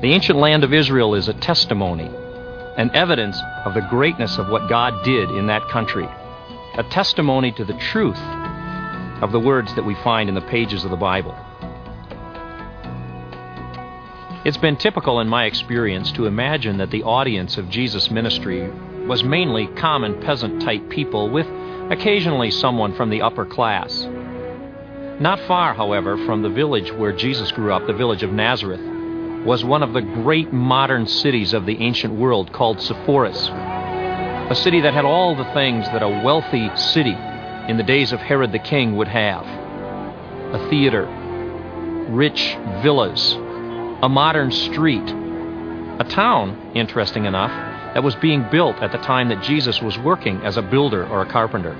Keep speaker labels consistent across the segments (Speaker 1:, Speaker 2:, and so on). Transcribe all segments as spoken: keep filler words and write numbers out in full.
Speaker 1: The ancient land of Israel is a testimony, an evidence of the greatness of what God did in that country, a testimony to the truth of the words that we find in the pages of the Bible. It's been typical in my experience to imagine that the audience of Jesus' ministry was mainly common peasant-type people with occasionally someone from the upper class. Not far, however, from the village where Jesus grew up, the village of Nazareth, was one of the great modern cities of the ancient world called Sepphoris, a city that had all the things that a wealthy city in the days of Herod the king would have: a theater, rich villas, a modern street, a town, interesting enough, that was being built at the time that Jesus was working as a builder or a carpenter.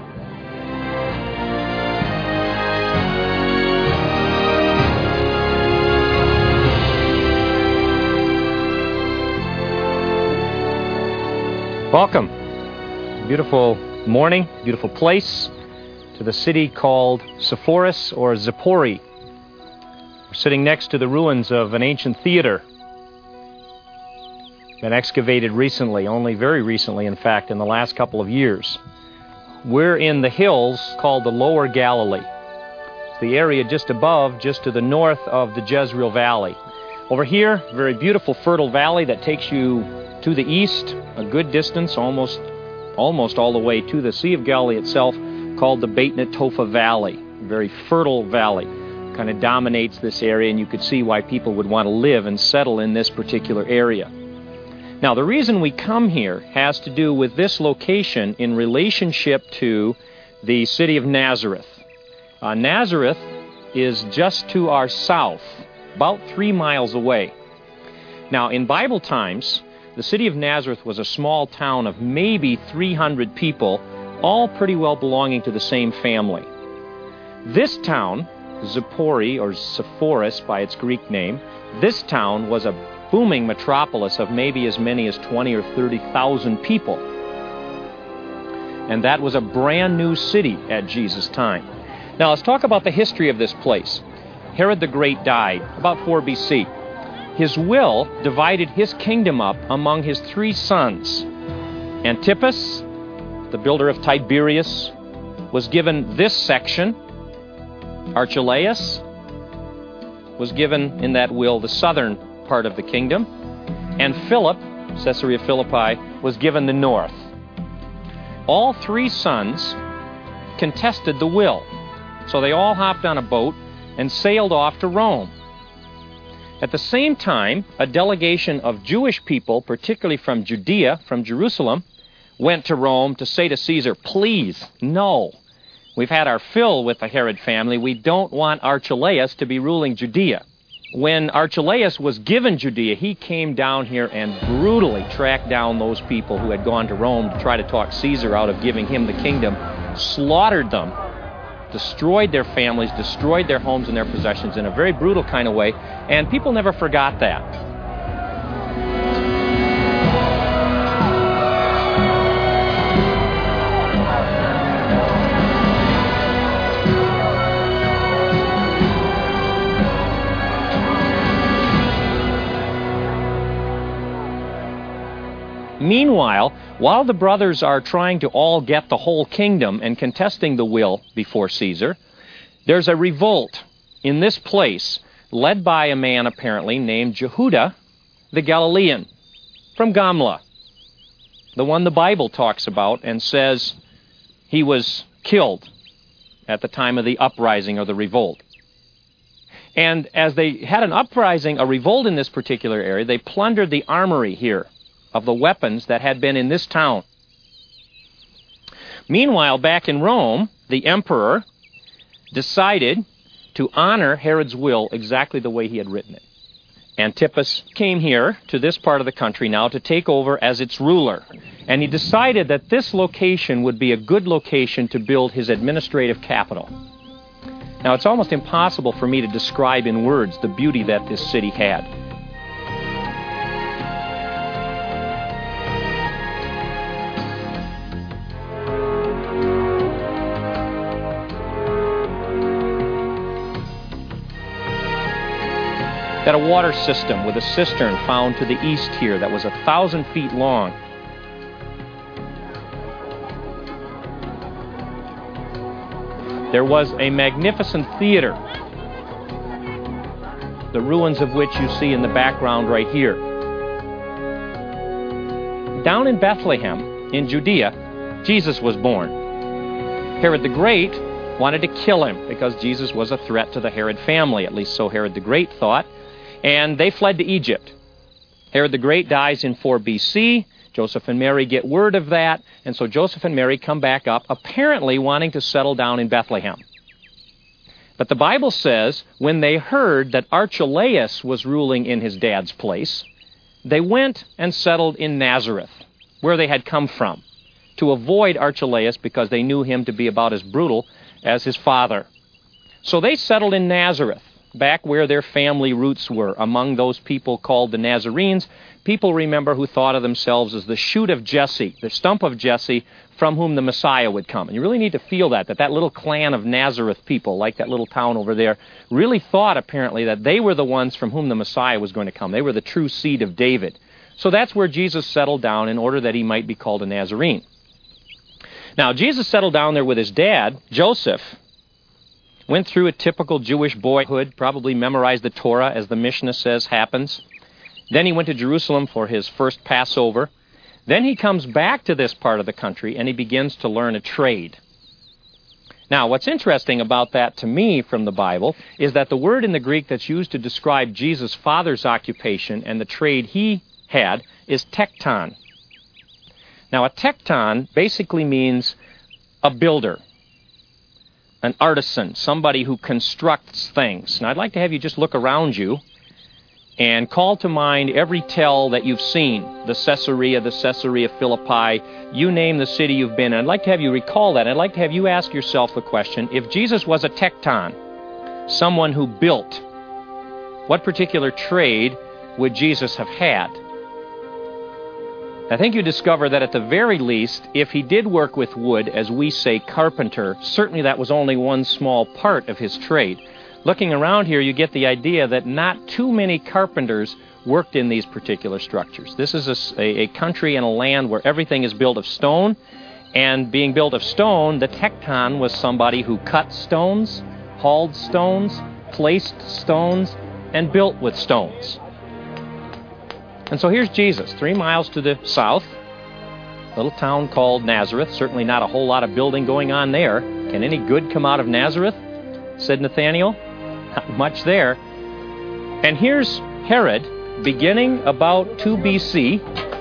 Speaker 1: Welcome. Beautiful morning, beautiful place, to the city called Sepphoris or Zippori. We're sitting next to the ruins of an ancient theater. Been excavated recently, only very recently, in fact, in the last couple of years. We're in the hills called the Lower Galilee. It's the area just above, just to the north of the Jezreel Valley. Over here, very beautiful fertile valley that takes you to the east, a good distance, almost almost all the way to the Sea of Galilee itself, called the Beit Netofa Valley. A very fertile valley. Kind of dominates this area, and you could see why people would want to live and settle in this particular area. Now, the reason we come here has to do with this location in relationship to the city of Nazareth. Uh, Nazareth is just to our south, about three miles away. Now, in Bible times, the city of Nazareth was a small town of maybe three hundred people, all pretty well belonging to the same family. This town, Zippori, or Sepphoris by its Greek name, this town was a booming metropolis of maybe as many as twenty or thirty thousand people. And that was a brand new city at Jesus' time. Now let's talk about the history of this place. Herod the Great died about four B C. His will divided his kingdom up among his three sons. Antipas, the builder of Tiberias, was given this section. Archelaus was given in that will the southern part of the kingdom. And Philip, Caesarea Philippi, was given the north. All three sons contested the will. So they all hopped on a boat and sailed off to Rome. At the same time, a delegation of Jewish people, particularly from Judea, from Jerusalem, went to Rome to say to Caesar, please, no. We've had our fill with the Herod family. We don't want Archelaus to be ruling Judea. When Archelaus was given Judea, he came down here and brutally tracked down those people who had gone to Rome to try to talk Caesar out of giving him the kingdom, slaughtered them, destroyed their families, destroyed their homes and their possessions in a very brutal kind of way, and people never forgot that. Meanwhile, while the brothers are trying to all get the whole kingdom and contesting the will before Caesar, there's a revolt in this place led by a man apparently named Jehuda the Galilean from Gamla, the one the Bible talks about and says he was killed at the time of the uprising or the revolt. And as they had an uprising, a revolt in this particular area, they plundered the armory here of the weapons that had been in this town. Meanwhile, back in Rome, the emperor decided to honor Herod's will exactly the way he had written it. Antipas came here to this part of the country now to take over as its ruler. And he decided that this location would be a good location to build his administrative capital. Now, it's almost impossible for me to describe in words the beauty that this city had. That a water system with a cistern found to the east here that was a thousand feet long. There was a magnificent theater, the ruins of which you see in the background right here. Down in Bethlehem, in Judea, Jesus was born. Herod the Great wanted to kill him because Jesus was a threat to the Herod family, at least so Herod the Great thought, and they fled to Egypt. Herod the Great dies in four B C, Joseph and Mary get word of that, and so Joseph and Mary come back up, apparently wanting to settle down in Bethlehem. But the Bible says when they heard that Archelaus was ruling in his dad's place, they went and settled in Nazareth, where they had come from, to avoid Archelaus because they knew him to be about as brutal as his father. So they settled in Nazareth, back where their family roots were, among those people called the Nazarenes, people, remember, who thought of themselves as the shoot of Jesse, the stump of Jesse, from whom the Messiah would come. And you really need to feel that, that that little clan of Nazareth people, like that little town over there, really thought, apparently, that they were the ones from whom the Messiah was going to come. They were the true seed of David. So that's where Jesus settled down in order that he might be called a Nazarene. Now, Jesus settled down there with his dad, Joseph, went through a typical Jewish boyhood, probably memorized the Torah, as the Mishnah says happens. Then he went to Jerusalem for his first Passover. Then he comes back to this part of the country and he begins to learn a trade. Now, what's interesting about that to me from the Bible is that the word in the Greek that's used to describe Jesus' father's occupation and the trade he had is tekton. Now, a tekton basically means a builder, an artisan, somebody who constructs things. Now, I'd like to have you just look around you and call to mind every tell that you've seen, the Caesarea, the Caesarea Philippi, you name the city you've been in. I'd like to have you recall that. I'd like to have you ask yourself the question, if Jesus was a tekton, someone who built, what particular trade would Jesus have had? I think you discover that at the very least, if he did work with wood, as we say carpenter, certainly that was only one small part of his trade. Looking around here, you get the idea that not too many carpenters worked in these particular structures. This is a, a country and a land where everything is built of stone, and being built of stone, the tekton was somebody who cut stones, hauled stones, placed stones, and built with stones. And so here's Jesus, three miles to the south, a little town called Nazareth. Certainly not a whole lot of building going on there. Can any good come out of Nazareth? Said Nathanael. Not much there. And here's Herod, beginning about two B C,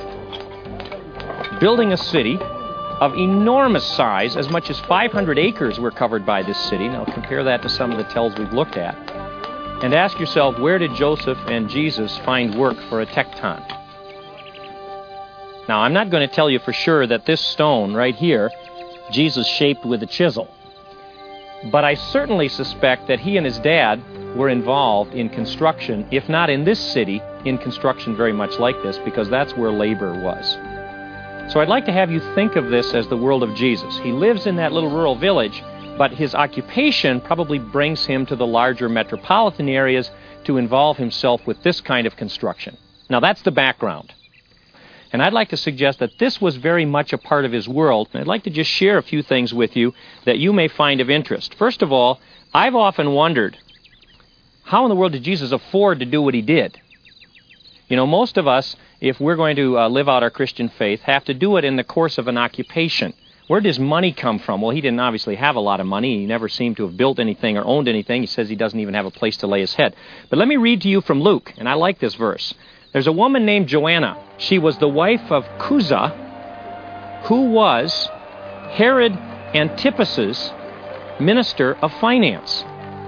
Speaker 1: building a city of enormous size. As much as five hundred acres were covered by this city. Now compare that to some of the tells we've looked at. And ask yourself, where did Joseph and Jesus find work for a tekton? Now, I'm not going to tell you for sure that this stone right here, Jesus shaped with a chisel. But I certainly suspect that he and his dad were involved in construction, if not in this city, in construction very much like this, because that's where labor was. So I'd like to have you think of this as the world of Jesus. He lives in that little rural village, but his occupation probably brings him to the larger metropolitan areas to involve himself with this kind of construction. Now, that's the background. And I'd like to suggest that this was very much a part of his world. And I'd like to just share a few things with you that you may find of interest. First of all, I've often wondered, how in the world did Jesus afford to do what he did? You know, most of us, if we're going to uh, live out our Christian faith, have to do it in the course of an occupation. Where does money come from? Well, he didn't obviously have a lot of money. He never seemed to have built anything or owned anything. He says he doesn't even have a place to lay his head. But let me read to you from Luke, and I like this verse. There's a woman named Joanna. She was the wife of Chuza, who was Herod Antipas's minister of finance.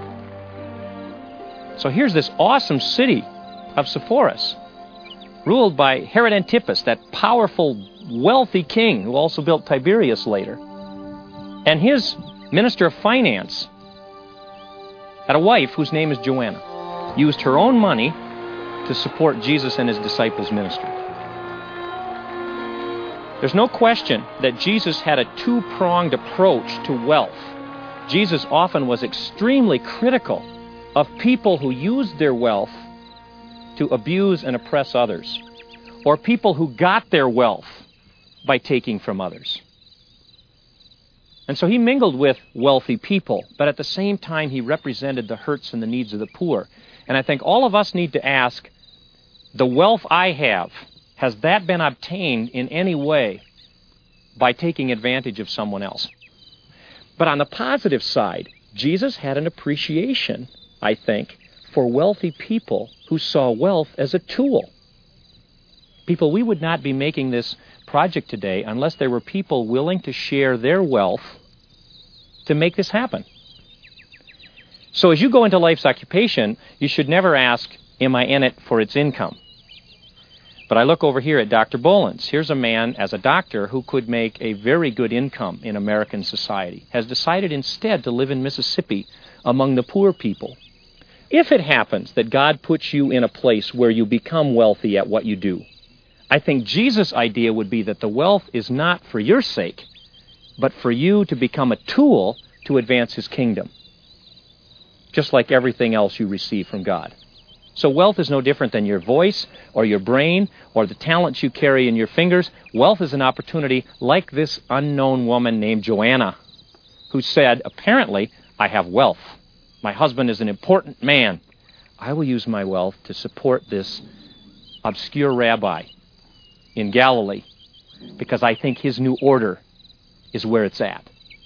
Speaker 1: So here's this awesome city of Sepphoris, ruled by Herod Antipas, that powerful, wealthy king who also built Tiberias later. And his minister of finance had a wife whose name is Joanna, used her own money to support Jesus and his disciples' ministry. There's no question that Jesus had a two-pronged approach to wealth. Jesus often was extremely critical of people who used their wealth to abuse and oppress others, or people who got their wealth by taking from others. And so he mingled with wealthy people, but at the same time he represented the hurts and the needs of the poor. And I think all of us need to ask, the wealth I have, has that been obtained in any way by taking advantage of someone else? But on the positive side, Jesus had an appreciation, I think, for wealthy people who saw wealth as a tool. People, we would not be making this project today unless there were people willing to share their wealth to make this happen. So as you go into life's occupation, you should never ask, am I in it for its income? But I look over here at Doctor Bolins. Here's a man, as a doctor, who could make a very good income in American society, has decided instead to live in Mississippi among the poor people. If it happens that God puts you in a place where you become wealthy at what you do, I think Jesus' idea would be that the wealth is not for your sake, but for you to become a tool to advance His kingdom, just like everything else you receive from God. So wealth is no different than your voice or your brain or the talents you carry in your fingers. Wealth is an opportunity like this unknown woman named Joanna, who said, apparently, I have wealth. My husband is an important man. I will use my wealth to support this obscure rabbi in Galilee, because I think his new order is where it's at.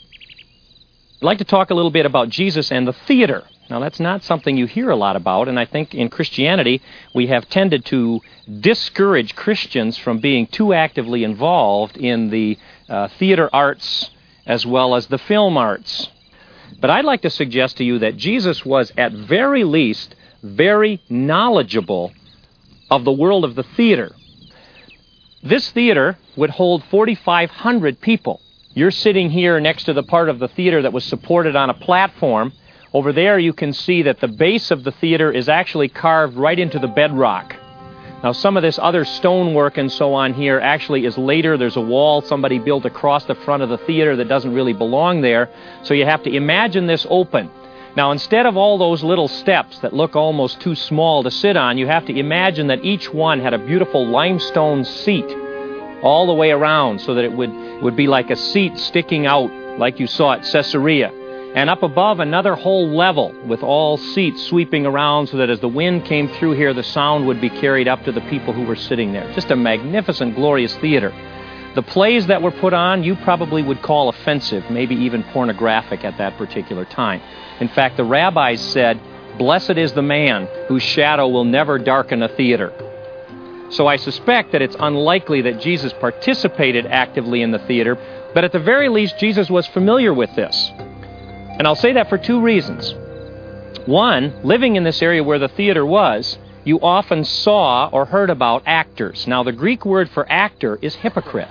Speaker 1: I'd like to talk a little bit about Jesus and the theater. Now, that's not something you hear a lot about, and I think in Christianity we have tended to discourage Christians from being too actively involved in the uh, theater arts as well as the film arts. But I'd like to suggest to you that Jesus was, at very least, very knowledgeable of the world of the theater. This theater would hold forty-five hundred people. You're sitting here next to the part of the theater that was supported on a platform. Over there you can see that the base of the theater is actually carved right into the bedrock. Now, some of this other stonework and so on here actually is later. There's a wall somebody built across the front of the theater that doesn't really belong there. So you have to imagine this open. Now, instead of all those little steps that look almost too small to sit on, you have to imagine that each one had a beautiful limestone seat all the way around, so that it would, would be like a seat sticking out like you saw at Caesarea. And up above, another whole level with all seats sweeping around, so that as the wind came through here, the sound would be carried up to the people who were sitting there. Just a magnificent, glorious theater. The plays that were put on, you probably would call offensive, maybe even pornographic at that particular time. In fact, the rabbis said, "Blessed is the man whose shadow will never darken a theater." So I suspect that it's unlikely that Jesus participated actively in the theater, but at the very least, Jesus was familiar with this. And I'll say that for two reasons. One, living in this area where the theater was, you often saw or heard about actors. Now, the Greek word for actor is hypocrite.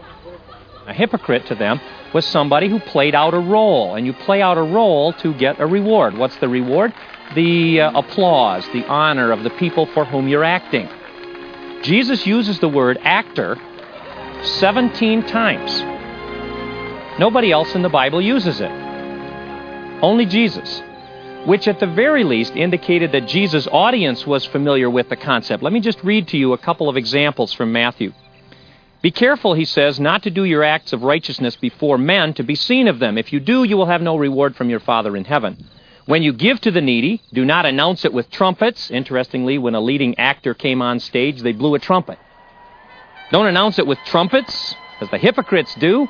Speaker 1: A hypocrite to them was somebody who played out a role, and you play out a role to get a reward. What's the reward? The uh, applause, the honor of the people for whom you're acting. Jesus uses the word actor seventeen times. Nobody else in the Bible uses it. Only Jesus, which at the very least indicated that Jesus' audience was familiar with the concept. Let me just read to you a couple of examples from Matthew. Be careful, he says, not to do your acts of righteousness before men to be seen of them. If you do, you will have no reward from your Father in heaven. When you give to the needy, do not announce it with trumpets. Interestingly, when a leading actor came on stage, they blew a trumpet. Don't announce it with trumpets, as the hypocrites do.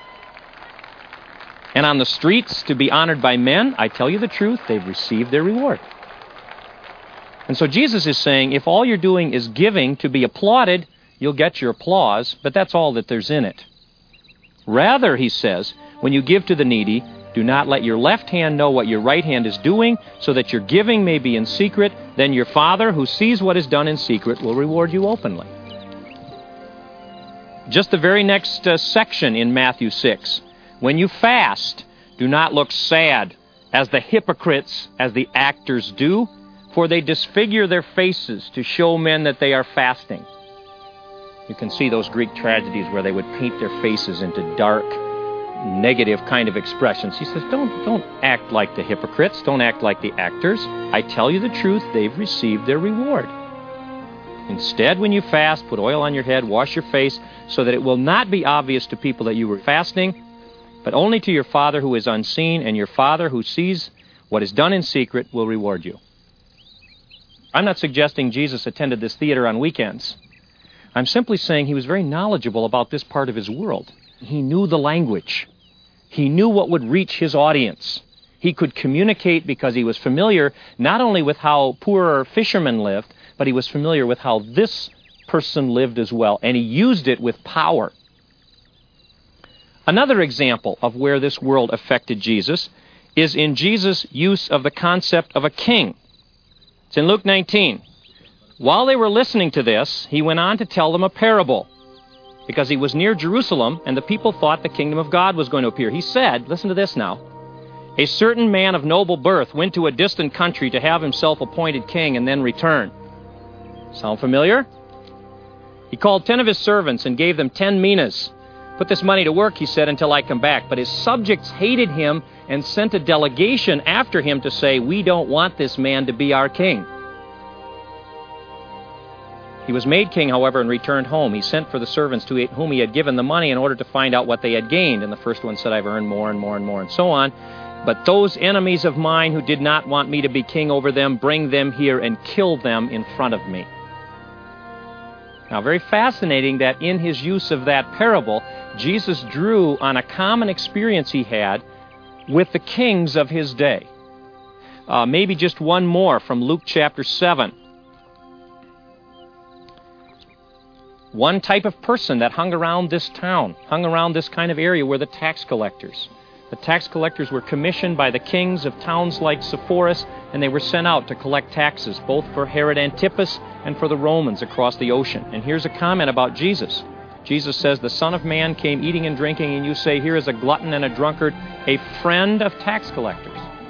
Speaker 1: And on the streets to be honored by men, I tell you the truth, they've received their reward. And so Jesus is saying, if all you're doing is giving to be applauded, you'll get your applause, but that's all that there's in it. Rather, he says, when you give to the needy, do not let your left hand know what your right hand is doing, so that your giving may be in secret. Then your Father, who sees what is done in secret, will reward you openly. Just the very next uh, section in Matthew six. When you fast, do not look sad, as the hypocrites, as the actors do, for they disfigure their faces to show men that they are fasting. You can see those Greek tragedies where they would paint their faces into dark, negative kind of expressions. He says, don't, don't act like the hypocrites. Don't act like the actors. I tell you the truth, they've received their reward. Instead, when you fast, put oil on your head, wash your face, so that it will not be obvious to people that you were fasting, but only to your Father who is unseen, and your Father who sees what is done in secret will reward you. I'm not suggesting Jesus attended this theater on weekends. I'm simply saying he was very knowledgeable about this part of his world. He knew the language. He knew what would reach his audience. He could communicate because he was familiar not only with how poorer fishermen lived, but he was familiar with how this person lived as well, and he used it with power. Another example of where this world affected Jesus is in Jesus' use of the concept of a king. It's in Luke nineteen. While they were listening to this, he went on to tell them a parable, because he was near Jerusalem, and the people thought the kingdom of God was going to appear. He said, listen to this now, a certain man of noble birth went to a distant country to have himself appointed king and then return. Sound familiar? He called ten of his servants and gave them ten minas. Put this money to work, he said, until I come back. But his subjects hated him and sent a delegation after him to say, we don't want this man to be our king. He was made king, however, and returned home. He sent for the servants to whom he had given the money in order to find out what they had gained. And the first one said, I've earned more and more and more, and so on. But those enemies of mine who did not want me to be king over them, bring them here and kill them in front of me. Now, very fascinating that in his use of that parable, Jesus drew on a common experience he had with the kings of his day. Uh, maybe just one more from Luke chapter seven. One type of person that hung around this town, hung around this kind of area, were the tax collectors. The tax collectors were commissioned by the kings of towns like Sepphoris, and they were sent out to collect taxes, both for Herod Antipas and for the Romans across the ocean. And here's a comment about Jesus. Jesus says, the Son of Man came eating and drinking, and you say, here is a glutton and a drunkard, a friend of tax collectors.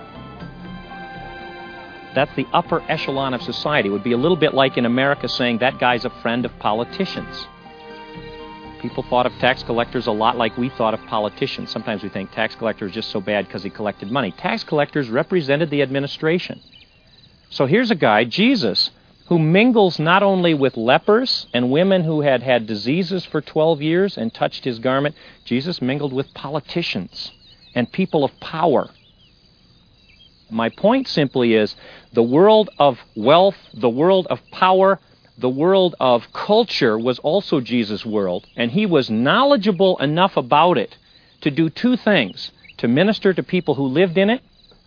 Speaker 1: That's the upper echelon of society. It would be a little bit like in America saying that guy's a friend of politicians. People thought of tax collectors a lot like we thought of politicians. Sometimes we think tax collector is just so bad because he collected money. Tax collectors represented the administration. So here's a guy, Jesus, who mingles not only with lepers and women who had had diseases for twelve years and touched his garment. Jesus mingled with politicians and people of power. My point simply is the world of wealth, the world of power, the world of culture was also Jesus' world, and he was knowledgeable enough about it to do two things: to minister to people who lived in it,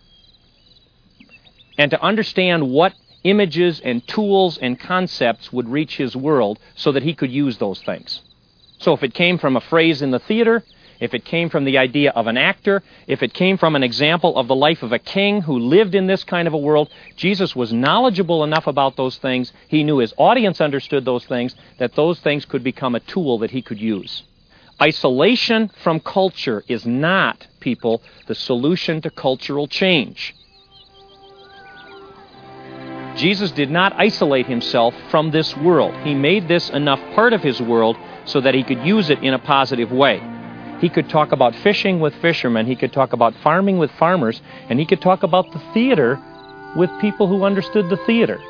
Speaker 1: and to understand what images and tools and concepts would reach his world so that he could use those things. So if it came from a phrase in the theater, if it came from the idea of an actor, if it came from an example of the life of a king who lived in this kind of a world, Jesus was knowledgeable enough about those things, he knew his audience understood those things, that those things could become a tool that he could use. Isolation from culture is not, people, the solution to cultural change. Jesus did not isolate himself from this world. He made this enough part of his world so that he could use it in a positive way. He could talk about fishing with fishermen, he could talk about farming with farmers, and he could talk about the theater with people who understood the theater.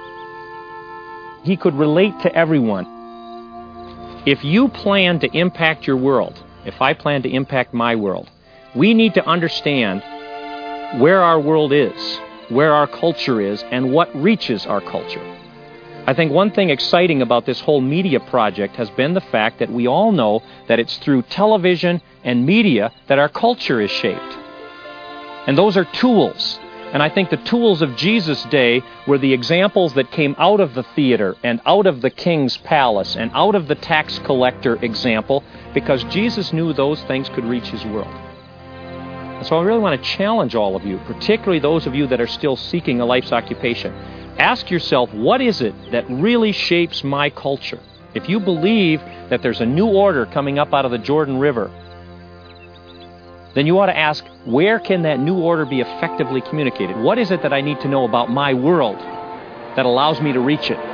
Speaker 1: He could relate to everyone. If you plan to impact your world, if I plan to impact my world, we need to understand where our world is, where our culture is, and what reaches our culture. I think one thing exciting about this whole media project has been the fact that we all know that it's through television and media that our culture is shaped. And those are tools. And I think the tools of Jesus' day were the examples that came out of the theater and out of the king's palace and out of the tax collector example, because Jesus knew those things could reach his world. And so I really want to challenge all of you, particularly those of you that are still seeking a life's occupation. Ask yourself, what is it that really shapes my culture? If you believe that there's a new order coming up out of the Jordan River, then you ought to ask, where can that new order be effectively communicated? What is it that I need to know about my world that allows me to reach it?